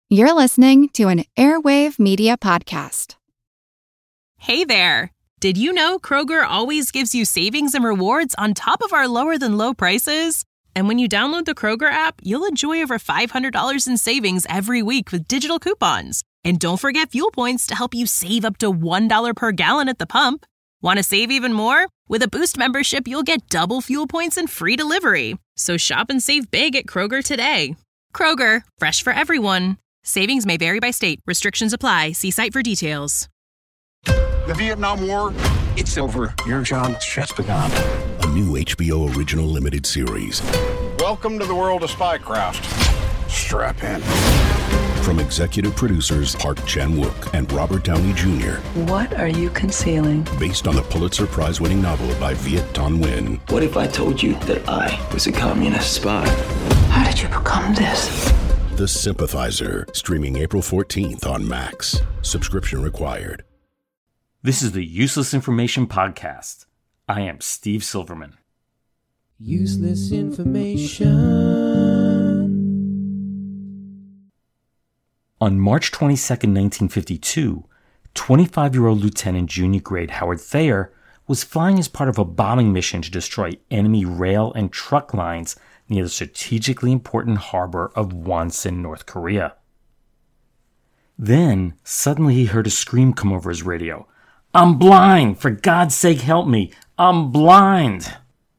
You're listening to an Airwave Media Podcast. Hey there! Did you know Kroger always gives you savings and rewards on top of our lower-than-low prices? And when you download the Kroger app, you'll enjoy over $500 in savings every week with digital coupons. And don't forget fuel points to help you save up to $1 per gallon at the pump. Want to save even more? With a Boost membership, you'll get double fuel points and free delivery. So shop and save big at Kroger today. Kroger, fresh for everyone. Savings may vary by state. Restrictions apply. See site for details. The Vietnam War, it's over. Your job's just begun. A new HBO original limited series. Welcome to the world of Spycraft. Strap in. From executive producers Park Chan-wook and Robert Downey Jr. What are you concealing? Based on the Pulitzer Prize-winning novel by Viet Thanh Nguyen. What if I told you that I was a communist spy? How did you become this? The Sympathizer, streaming April 14th on Max. Subscription required. This is the Useless Information Podcast. I am Steve Silverman. Useless information. On March 22, 1952, 25-year-old Lieutenant Junior Grade Howard Thayer was flying as part of a bombing mission to destroy enemy rail and truck lines near the strategically important harbor of Wonsan, North Korea. Then, suddenly he heard a scream come over his radio. "I'm blind! For God's sake, help me! I'm blind!"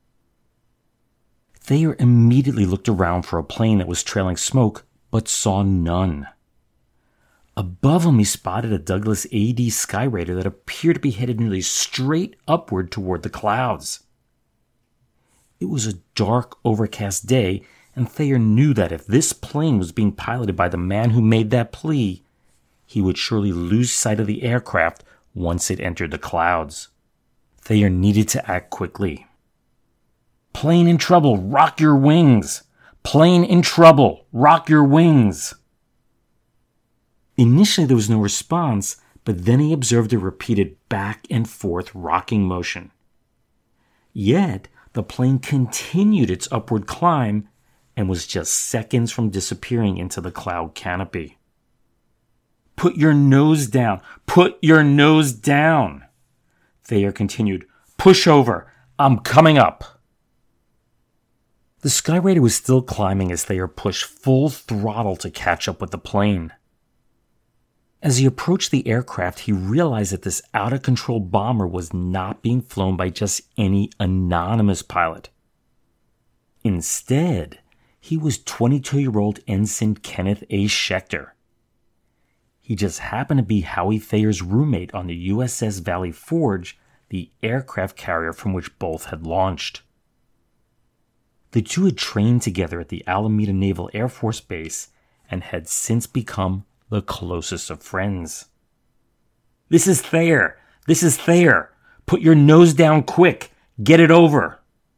Thayer immediately looked around for a plane that was trailing smoke, but saw none. Above him, he spotted a Douglas AD Skyraider that appeared to be headed nearly straight upward toward the clouds. It was a dark, overcast day, and Thayer knew that if this plane was being piloted by the man who made that plea, he would surely lose sight of the aircraft once it entered the clouds. Thayer needed to act quickly. "Plane in trouble, rock your wings! Plane in trouble, rock your wings!" Initially there was no response, but then he observed a repeated back and forth rocking motion. Yet, the plane continued its upward climb and was just seconds from disappearing into the cloud canopy. "Put your nose down! Put your nose down!" Thayer continued. "Push over! I'm coming up!" The Skyraider was still climbing as Thayer pushed full throttle to catch up with the plane. As he approached the aircraft, he realized that this out-of-control bomber was not being flown by just any anonymous pilot. Instead, he was 22-year-old Ensign Kenneth A. Schechter. He just happened to be Howie Thayer's roommate on the USS Valley Forge, the aircraft carrier from which both had launched. The two had trained together at the Alameda Naval Air Force Base and had since become the closest of friends. "This is Thayer! This is Thayer! Put your nose down quick! Get it over!"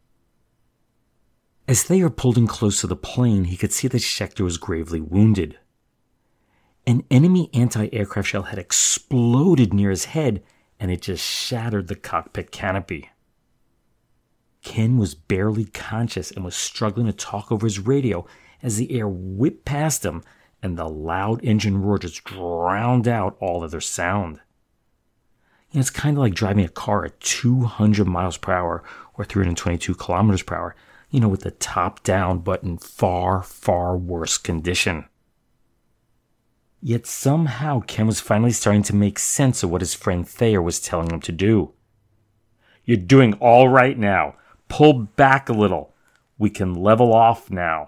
As Thayer pulled in close to the plane, he could see that Schechter was gravely wounded. An enemy anti-aircraft shell had exploded near his head, and it just shattered the cockpit canopy. Ken was barely conscious and was struggling to talk over his radio as the air whipped past him and the loud engine roar just drowned out all other sound. It's kind of like driving a car at 200 miles per hour or 322 kilometers per hour, with the top down but in far, far worse condition. Yet somehow Ken was finally starting to make sense of what his friend Thayer was telling him to do. "You're doing all right now. Pull back a little. We can level off now."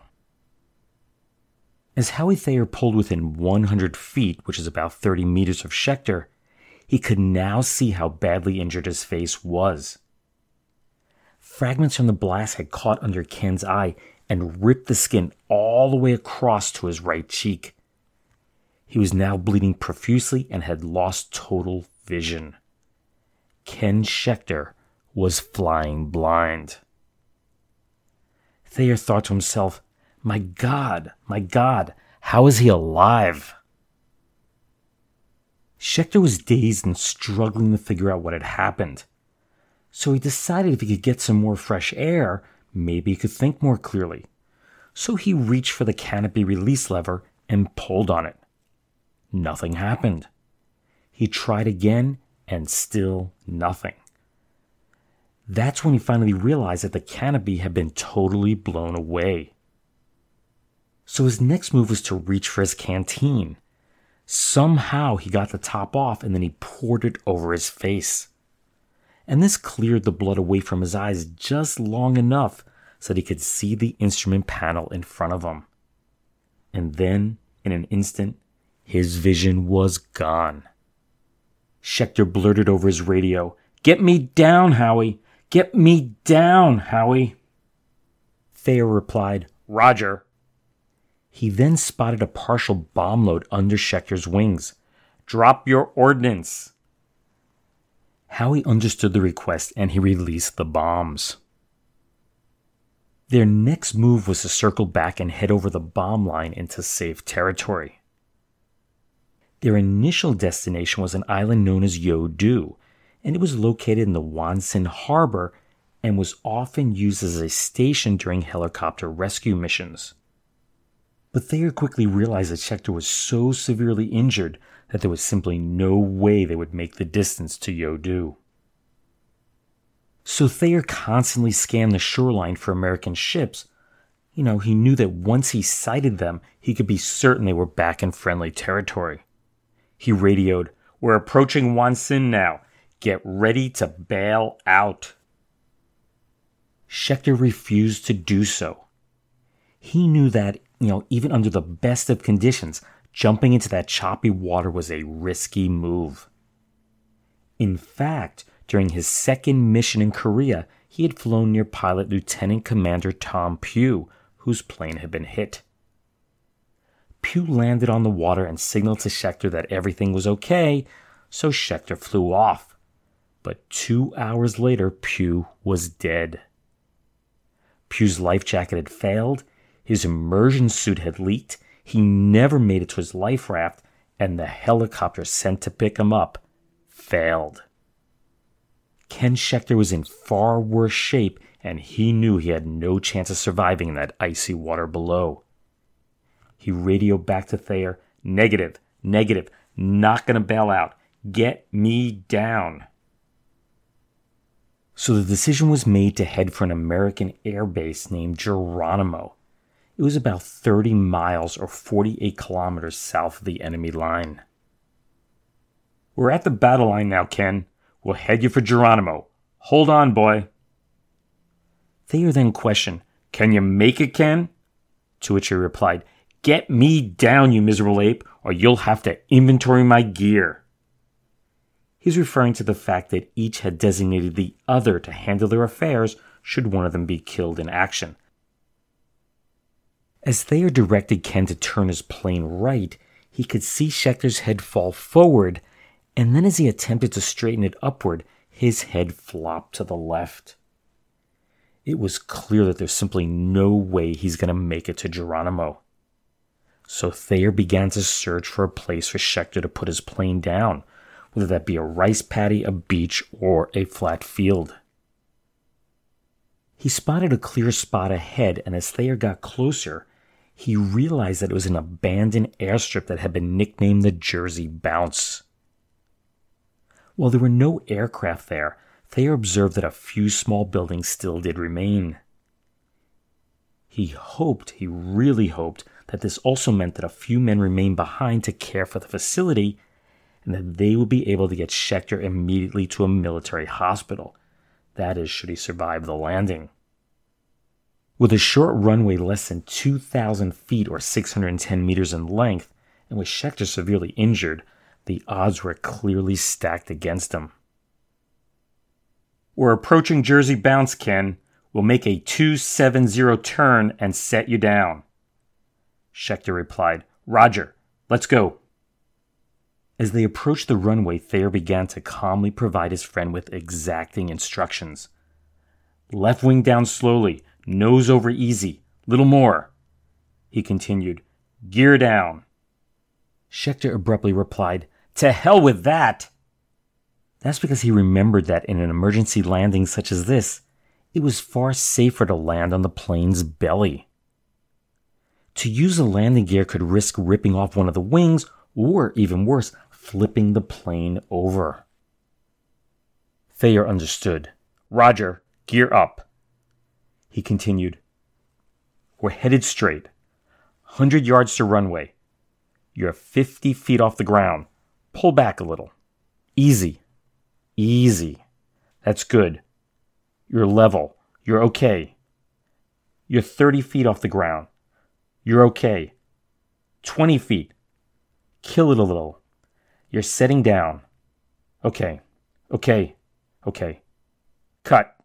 As Howie Thayer pulled within 100 feet, which is about 30 meters of Schechter, he could now see how badly injured his face was. Fragments from the blast had caught under Ken's eye and ripped the skin all the way across to his right cheek. He was now bleeding profusely and had lost total vision. Ken Schechter was flying blind. Thayer thought to himself, my God, how is he alive?" Schechter was dazed and struggling to figure out what had happened. So he decided if he could get some more fresh air, maybe he could think more clearly. So he reached for the canopy release lever and pulled on it. Nothing happened. He tried again, and still nothing. That's when he finally realized that the canopy had been totally blown away. So his next move was to reach for his canteen. Somehow he got the top off and then he poured it over his face. And this cleared the blood away from his eyes just long enough so that he could see the instrument panel in front of him. And then, in an instant, his vision was gone. Schechter blurted over his radio, "Get me down, Howie! Get me down, Howie!" Thayer replied, "Roger." He then spotted a partial bomb load under Schechter's wings. "Drop your ordnance." Howie understood the request and he released the bombs. Their next move was to circle back and head over the bomb line into safe territory. Their initial destination was an island known as Yeodu, and it was located in the Wonsan Harbor and was often used as a station during helicopter rescue missions. But Thayer quickly realized that Schechter was so severely injured that there was simply no way they would make the distance to Yeodu. So Thayer constantly scanned the shoreline for American ships. He knew that once he sighted them, he could be certain they were back in friendly territory. He radioed, "We're approaching Wonsan now. Get ready to bail out." Schechter refused to do so. He knew that, even under the best of conditions, jumping into that choppy water was a risky move. In fact, during his second mission in Korea, he had flown near Pilot Lieutenant Commander Tom Pugh, whose plane had been hit. Pugh landed on the water and signaled to Schechter that everything was okay, so Schechter flew off. But 2 hours later, Pugh was dead. Pugh's life jacket had failed, his immersion suit had leaked, he never made it to his life raft, and the helicopter sent to pick him up failed. Ken Schechter was in far worse shape, and he knew he had no chance of surviving in that icy water below. He radioed back to Thayer, Negative, not gonna bail out. Get me down." So the decision was made to head for an American air base named Geronimo. It was about 30 miles or 48 kilometers south of the enemy line. "We're at the battle line now, Ken. We'll head you for Geronimo. Hold on, boy." Thayer then questioned, "Can you make it, Ken?" To which he replied, "Get me down, you miserable ape, or you'll have to inventory my gear." He's referring to the fact that each had designated the other to handle their affairs should one of them be killed in action. As Thayer directed Ken to turn his plane right, he could see Schechter's head fall forward, and then as he attempted to straighten it upward, his head flopped to the left. It was clear that there's simply no way he's going to make it to Geronimo. So Thayer began to search for a place for Schechter to put his plane down, whether that be a rice paddy, a beach, or a flat field. He spotted a clear spot ahead, and as Thayer got closer, he realized that it was an abandoned airstrip that had been nicknamed the Jersey Bounce. While there were no aircraft there, Thayer observed that a few small buildings still did remain. He really hoped, that this also meant that a few men remained behind to care for the facility, and that they would be able to get Schechter immediately to a military hospital. That is, should he survive the landing. With a short runway less than 2,000 feet or 610 meters in length, and with Schechter severely injured, the odds were clearly stacked against him. "We're approaching Jersey Bounce, Ken. We'll make a 270 turn and set you down." Schechter replied, "Roger, let's go." As they approached the runway, Thayer began to calmly provide his friend with exacting instructions. "Left wing down slowly, nose over easy, little more." He continued, "Gear down." Schechter abruptly replied, "To hell with that!" That's because he remembered that in an emergency landing such as this, it was far safer to land on the plane's belly. To use the landing gear could risk ripping off one of the wings or even worse, flipping the plane over. Thayer understood. "Roger, gear up." He continued, "We're headed straight. 100 yards to runway. You're 50 feet off the ground. Pull back a little. Easy. Easy. That's good. You're level. You're okay. You're 30 feet off the ground. You're okay. 20 feet. Kill it a little. You're setting down. Okay. Okay. Okay. Cut."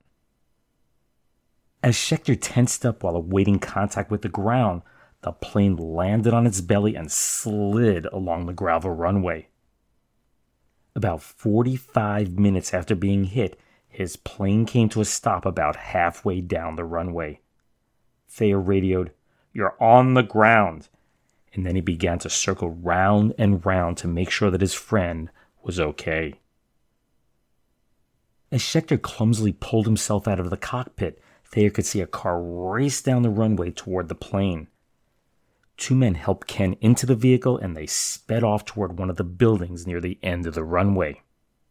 As Schechter tensed up while awaiting contact with the ground, the plane landed on its belly and slid along the gravel runway. About 45 minutes after being hit, his plane came to a stop about halfway down the runway. Thayer radioed, "You're on the ground," and then he began to circle round and round to make sure that his friend was okay. As Schechter clumsily pulled himself out of the cockpit, Thayer could see a car race down the runway toward the plane. 2 men helped Ken into the vehicle, and they sped off toward one of the buildings near the end of the runway.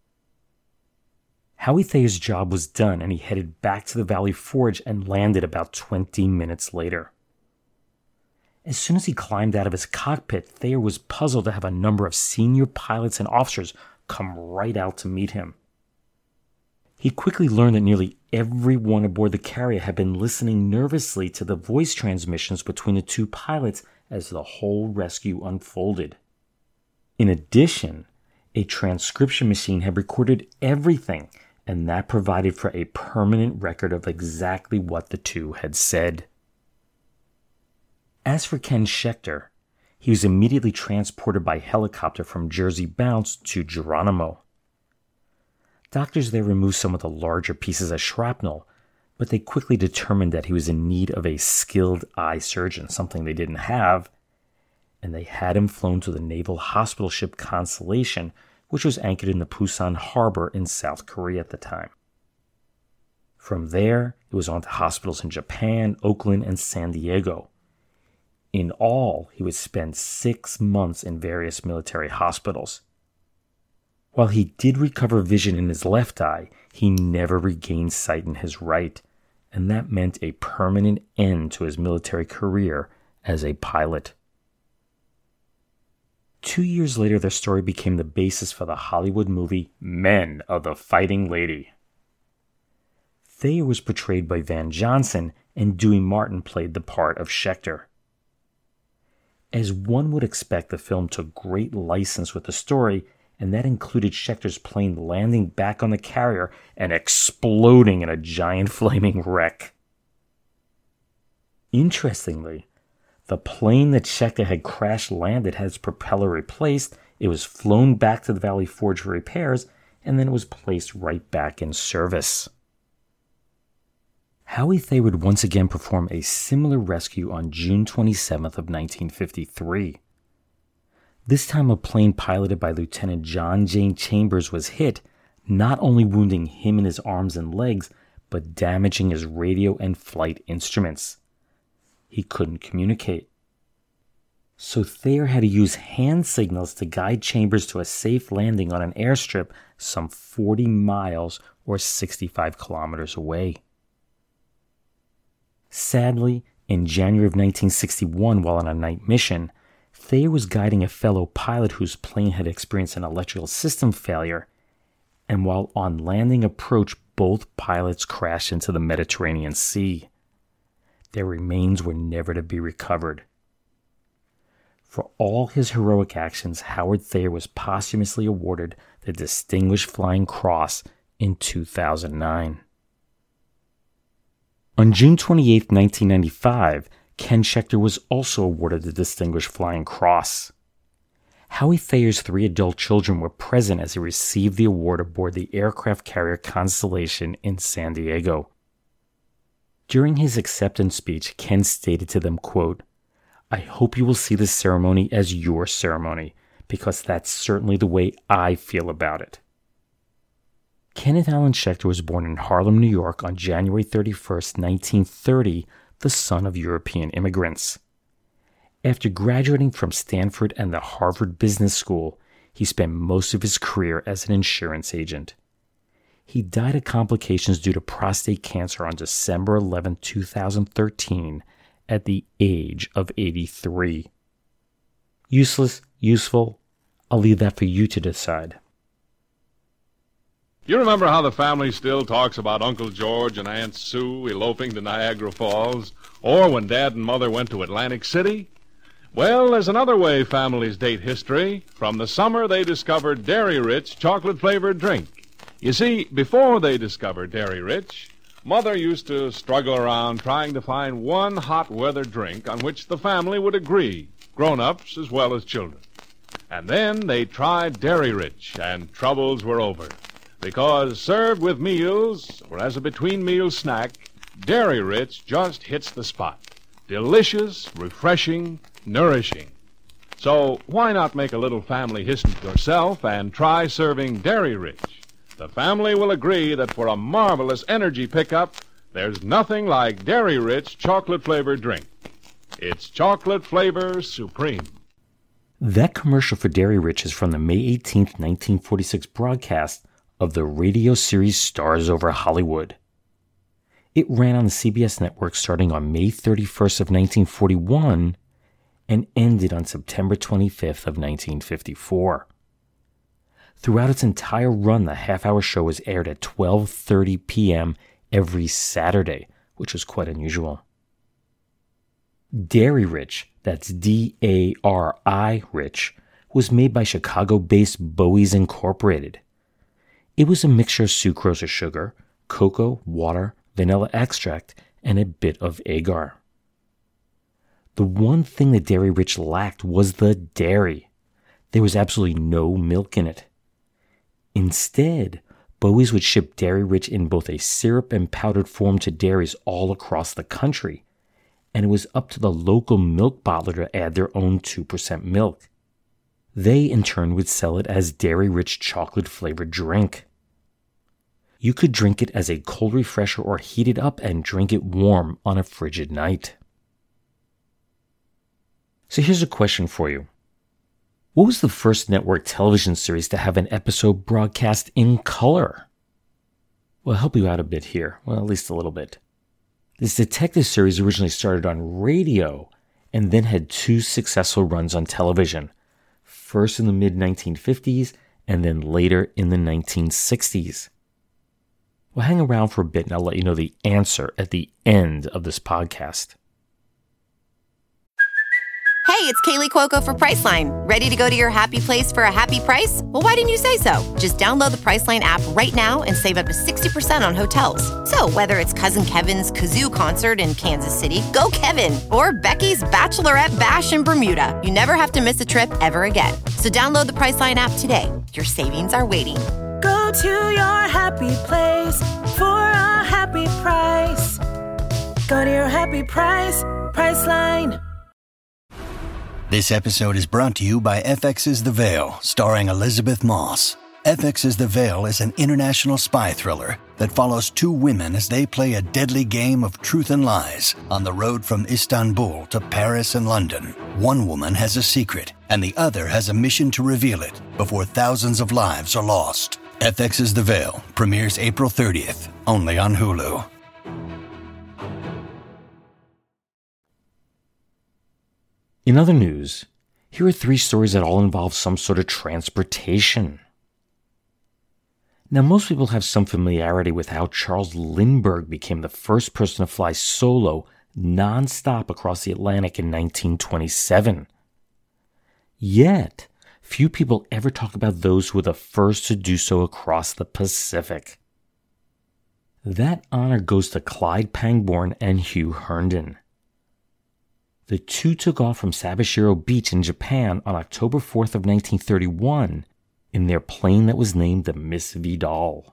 Howie Thayer's job was done, and he headed back to the Valley Forge and landed about 20 minutes later. As soon as he climbed out of his cockpit, Thayer was puzzled to have a number of senior pilots and officers come right out to meet him. He quickly learned that nearly everyone aboard the carrier had been listening nervously to the voice transmissions between the 2 pilots as the whole rescue unfolded. In addition, a transcription machine had recorded everything, and that provided for a permanent record of exactly what the 2 had said. As for Ken Schechter, he was immediately transported by helicopter from Jersey Bounce to Geronimo. Doctors there removed some of the larger pieces of shrapnel, but they quickly determined that he was in need of a skilled eye surgeon, something they didn't have, and they had him flown to the naval hospital ship Constellation, which was anchored in the Pusan Harbor in South Korea at the time. From there, it was on to hospitals in Japan, Oakland, and San Diego. In all, he would spend 6 months in various military hospitals. While he did recover vision in his left eye, he never regained sight in his right, and that meant a permanent end to his military career as a pilot. 2 years later, their story became the basis for the Hollywood movie Men of the Fighting Lady. Thayer was portrayed by Van Johnson, and Dewey Martin played the part of Schechter. As one would expect, the film took great license with the story, and that included Schechter's plane landing back on the carrier and exploding in a giant flaming wreck. Interestingly, the plane that Schechter had crash-landed had its propeller replaced, it was flown back to the Valley Forge for repairs, and then it was placed right back in service. Howie Thayer would once again perform a similar rescue on June 27th of 1953. This time a plane piloted by Lieutenant John Jane Chambers was hit, not only wounding him in his arms and legs, but damaging his radio and flight instruments. He couldn't communicate. So Thayer had to use hand signals to guide Chambers to a safe landing on an airstrip some 40 miles or 65 kilometers away. Sadly, in January of 1961, while on a night mission, Thayer was guiding a fellow pilot whose plane had experienced an electrical system failure, and while on landing approach, both pilots crashed into the Mediterranean Sea. Their remains were never to be recovered. For all his heroic actions, Howard Thayer was posthumously awarded the Distinguished Flying Cross in 2009. On June 28, 1995, Ken Schechter was also awarded the Distinguished Flying Cross. Howie Thayer's 3 adult children were present as he received the award aboard the aircraft carrier Constellation in San Diego. During his acceptance speech, Ken stated to them, quote, "I hope you will see this ceremony as your ceremony, because that's certainly the way I feel about it." Kenneth Allen Schechter was born in Harlem, New York on January 31st, 1930, the son of European immigrants. After graduating from Stanford and the Harvard Business School, he spent most of his career as an insurance agent. He died of complications due to prostate cancer on December 11, 2013, at the age of 83. Useless, useful, I'll leave that for you to decide. You remember how the family still talks about Uncle George and Aunt Sue eloping to Niagara Falls, or when Dad and Mother went to Atlantic City? Well, there's another way families date history. From the summer they discovered Dairy Rich chocolate-flavored drink. You see, before they discovered Dairy Rich, Mother used to struggle around trying to find one hot weather drink on which the family would agree, grown-ups as well as children. And then they tried Dairy Rich, and troubles were over. Because served with meals, or as a between-meal snack, Dairy Rich just hits the spot. Delicious, refreshing, nourishing. So why not make a little family history yourself and try serving Dairy Rich? The family will agree that for a marvelous energy pickup, there's nothing like Dairy Rich chocolate-flavored drink. It's chocolate flavor supreme. That commercial for Dairy Rich is from the May 18, 1946 broadcast of the radio series Stars Over Hollywood. It ran on the CBS network starting on May 31st of 1941 and ended on September 25th of 1954. Throughout its entire run, the half-hour show was aired at 12:30 p.m. every Saturday, which was quite unusual. Dairy Rich, that's D-A-R-I Rich, was made by Chicago-based Bowie's Incorporated. It was a mixture of sucrose or sugar, cocoa, water, vanilla extract, and a bit of agar. The one thing that Dairy Rich lacked was the dairy. There was absolutely no milk in it. Instead, Bowie's would ship Dairy Rich in both a syrup and powdered form to dairies all across the country, and it was up to the local milk bottler to add their own 2% milk. They, in turn, would sell it as Dairy Rich chocolate-flavored drink. You could drink it as a cold refresher or heat it up and drink it warm on a frigid night. So here's a question for you. What was the first network television series to have an episode broadcast in color? Well, I'll help you out a bit here. Well, at least a little bit. This detective series originally started on radio and then had two successful runs on television. First in the mid-1950s and then later in the 1960s. Well, hang around for a bit and I'll let you know the answer at the end of this podcast. Hey, it's Kaylee Cuoco for Priceline. Ready to go to your happy place for a happy price? Well, why didn't you say so? Just download the Priceline app right now and save up to 60% on hotels. So whether it's Cousin Kevin's Kazoo Concert in Kansas City, go Kevin, or Becky's Bachelorette Bash in Bermuda, you never have to miss a trip ever again. So download the Priceline app today. Your savings are waiting. Go to your happy place for a happy price. Go to your happy price, Priceline. This episode is brought to you by FX's The Veil, starring Elizabeth Moss. FX's The Veil is an international spy thriller that follows two women as they play a deadly game of truth and lies on the road from Istanbul to Paris and London. One woman has a secret, and the other has a mission to reveal it before thousands of lives are lost. FX's The Veil premieres April 30th, only on Hulu. In other news, here are three stories that all involve some sort of transportation. Now, most people have some familiarity with how Charles Lindbergh became the first person to fly solo, non-stop across the Atlantic in 1927. Yet, few people ever talk about those who were the first to do so across the Pacific. That honor goes to Clyde Pangborn and Hugh Herndon. The two took off from Sabashiro Beach in Japan on October 4th of 1931 in their plane that was named the Miss Vidal.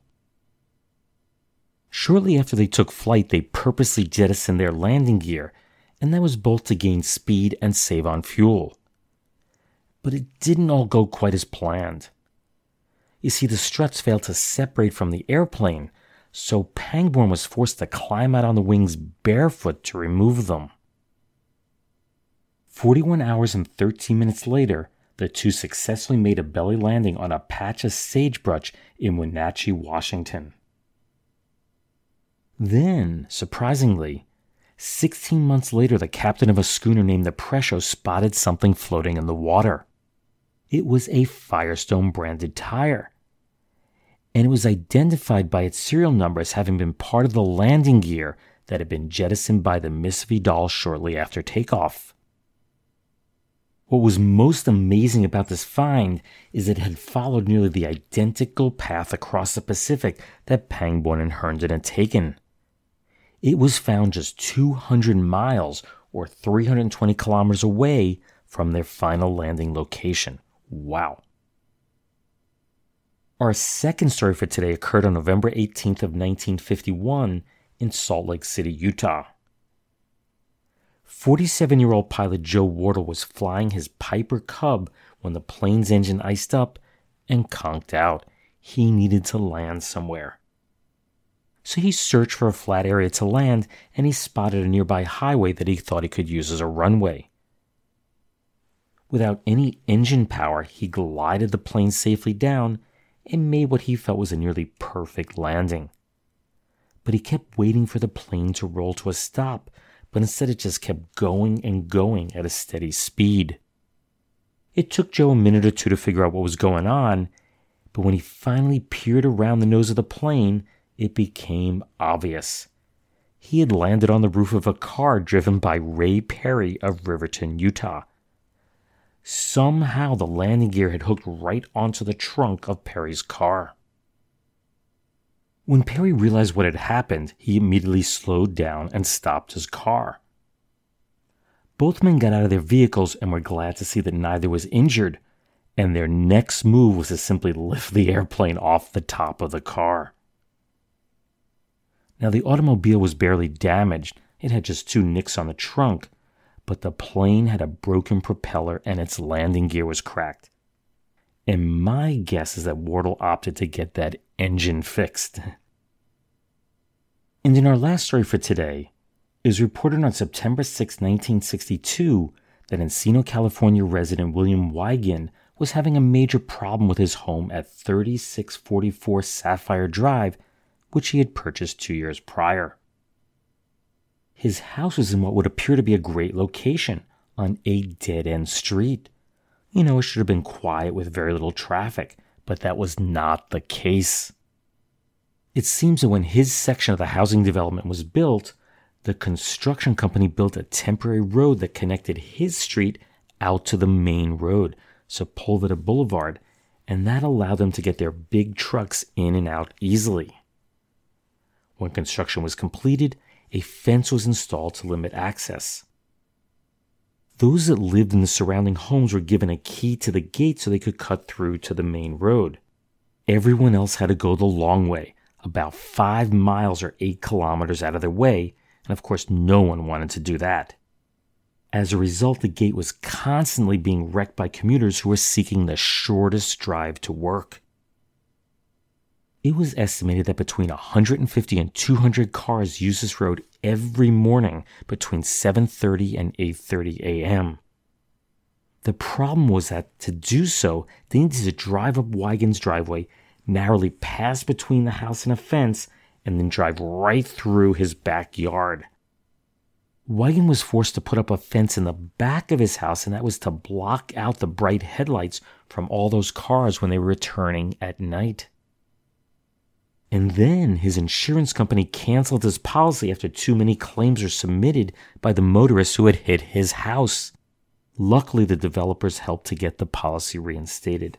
Shortly after they took flight, they purposely jettisoned their landing gear, and that was both to gain speed and save on fuel. But it didn't all go quite as planned. You see, the struts failed to separate from the airplane, so Pangborn was forced to climb out on the wings barefoot to remove them. 41 hours and 13 minutes later, the two successfully made a belly landing on a patch of sagebrush in Wenatchee, Washington. Then, surprisingly, 16 months later, the captain of a schooner named the Prescio spotted something floating in the water. It was a Firestone-branded tire, and it was identified by its serial number as having been part of the landing gear that had been jettisoned by the Miss Vidal shortly after takeoff. What was most amazing about this find is that it had followed nearly the identical path across the Pacific that Pangborn and Herndon had taken. It was found just 200 miles or 320 kilometers away from their final landing location. Wow. Our second story for today occurred on November 18th of 1951 in Salt Lake City, Utah. 47-year-old pilot Joe Wardle was flying his Piper Cub when the plane's engine iced up and conked out. He needed to land somewhere. So he searched for a flat area to land, and he spotted a nearby highway that he thought he could use as a runway. Without any engine power, he glided the plane safely down and made what he felt was a nearly perfect landing. But he kept waiting for the plane to roll to a stop, but instead it just kept going and going at a steady speed. It took Joe a minute or two to figure out what was going on, but when he finally peered around the nose of the plane, it became obvious. He had landed on the roof of a car driven by Ray Perry of Riverton, Utah. Somehow the landing gear had hooked right onto the trunk of Perry's car. When Perry realized what had happened, he immediately slowed down and stopped his car. Both men got out of their vehicles and were glad to see that neither was injured, and their next move was to simply lift the airplane off the top of the car. Now, the automobile was barely damaged. It had just 2 nicks on the trunk, but the plane had a broken propeller and its landing gear was cracked. And my guess is that Wardle opted to get that engine fixed. And in our last story for today, it was reported on September 6, 1962, that Encino, California resident William Wiegand was having a major problem with his home at 3644 Sapphire Drive, which he had purchased 2 years prior. His house was in what would appear to be a great location, on a dead-end street. It should have been quiet with very little traffic, but that was not the case. It seems that when his section of the housing development was built, the construction company built a temporary road that connected his street out to the main road, Sepulveda Boulevard, and that allowed them to get their big trucks in and out easily. When construction was completed, a fence was installed to limit access. Those that lived in the surrounding homes were given a key to the gate so they could cut through to the main road. Everyone else had to go the long way, about 5 miles or 8 kilometers out of their way, and of course no one wanted to do that. As a result, the gate was constantly being wrecked by commuters who were seeking the shortest drive to work. It was estimated that between 150 and 200 cars used this road every morning between 7:30 and 8:30 a.m. The problem was that to do so, they needed to drive up Wiegand's driveway, narrowly pass between the house and a fence, and then drive right through his backyard. Wiegand was forced to put up a fence in the back of his house, and that was to block out the bright headlights from all those cars when they were returning at night. And then his insurance company canceled his policy after too many claims were submitted by the motorists who had hit his house. Luckily, the developers helped to get the policy reinstated.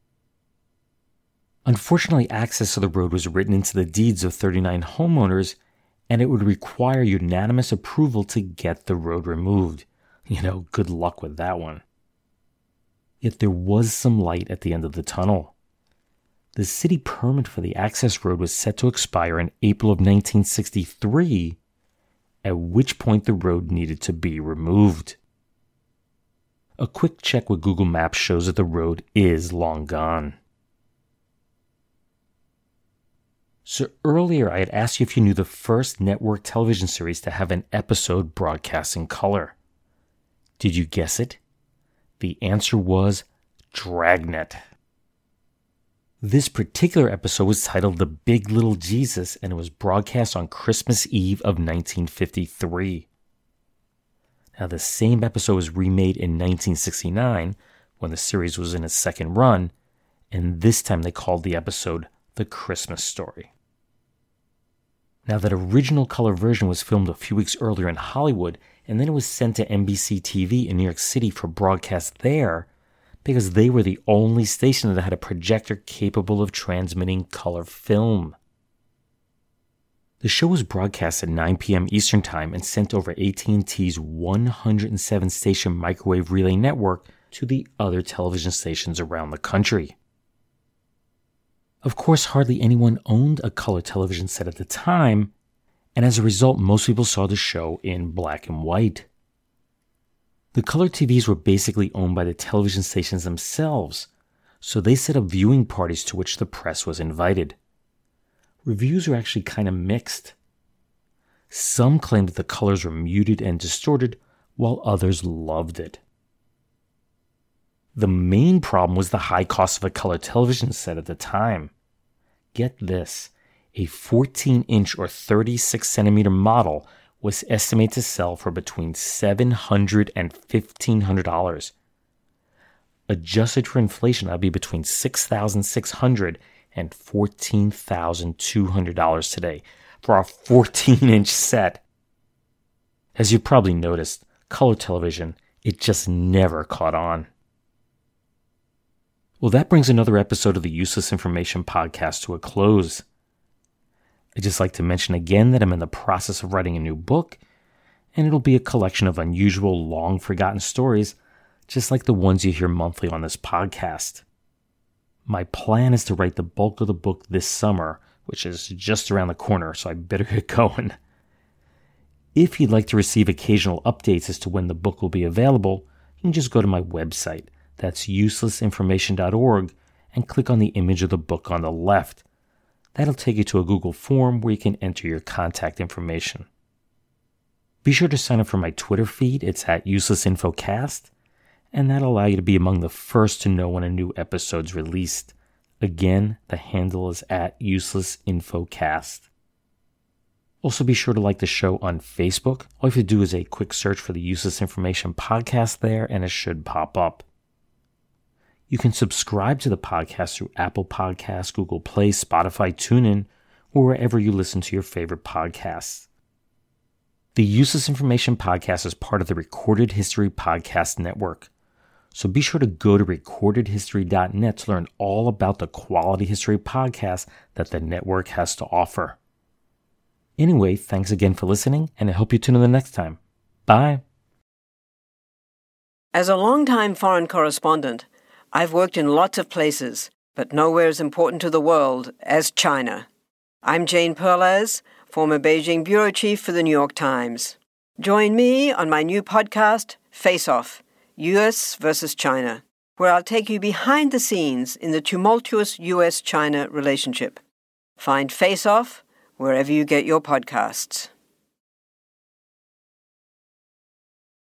Unfortunately, access to the road was written into the deeds of 39 homeowners, and it would require unanimous approval to get the road removed. Good luck with that one. Yet there was some light at the end of the tunnel. The city permit for the access road was set to expire in April of 1963, at which point the road needed to be removed. A quick check with Google Maps shows that the road is long gone. So earlier I had asked you if you knew the first network television series to have an episode broadcast in color. Did you guess it? The answer was Dragnet. This particular episode was titled The Big Little Jesus, and it was broadcast on Christmas Eve of 1953. Now, the same episode was remade in 1969 when the series was in its second run, and this time they called the episode The Christmas Story. Now, that original color version was filmed a few weeks earlier in Hollywood, and then it was sent to NBC TV in New York City for broadcast there because they were the only station that had a projector capable of transmitting color film. The show was broadcast at 9 p.m. Eastern Time and sent over AT&T's 107-station microwave relay network to the other television stations around the country. Of course, hardly anyone owned a color television set at the time, and as a result, most people saw the show in black and white. The color TVs were basically owned by the television stations themselves, so they set up viewing parties to which the press was invited. Reviews were actually kind of mixed. Some claimed that the colors were muted and distorted, while others loved it. The main problem was the high cost of a color television set at the time. Get this, a 14-inch or 36-centimeter model was estimated to sell for between $700 and $1,500. Adjusted for inflation, that would be between $6,600 and $14,200 today for a 14-inch set. As you probably noticed, color television, it just never caught on. Well, that brings another episode of the Useless Information Podcast to a close. I'd just like to mention again that I'm in the process of writing a new book, and it'll be a collection of unusual, long-forgotten stories, just like the ones you hear monthly on this podcast. My plan is to write the bulk of the book this summer, which is just around the corner, so I better get going. If you'd like to receive occasional updates as to when the book will be available, you can just go to my website. That's uselessinformation.org, and click on the image of the book on the left. That'll take you to a Google form where you can enter your contact information. Be sure to sign up for my Twitter feed. It's at uselessinfocast, and that'll allow you to be among the first to know when a new episode's released. Again, the handle is at uselessinfocast. Also, be sure to like the show on Facebook. All you have to do is a quick search for the Useless Information Podcast there, and it should pop up. You can subscribe to the podcast through Apple Podcasts, Google Play, Spotify, TuneIn, or wherever you listen to your favorite podcasts. The Useless Information Podcast is part of the Recorded History Podcast Network. So be sure to go to recordedhistory.net to learn all about the quality history podcasts that the network has to offer. Anyway, thanks again for listening, and I hope you tune in the next time. Bye. As a longtime foreign correspondent, I've worked in lots of places, but nowhere as important to the world as China. I'm Jane Perlez, former Beijing bureau chief for the New York Times. Join me on my new podcast, Face Off, U.S. versus China, where I'll take you behind the scenes in the tumultuous U.S.-China relationship. Find Face Off wherever you get your podcasts.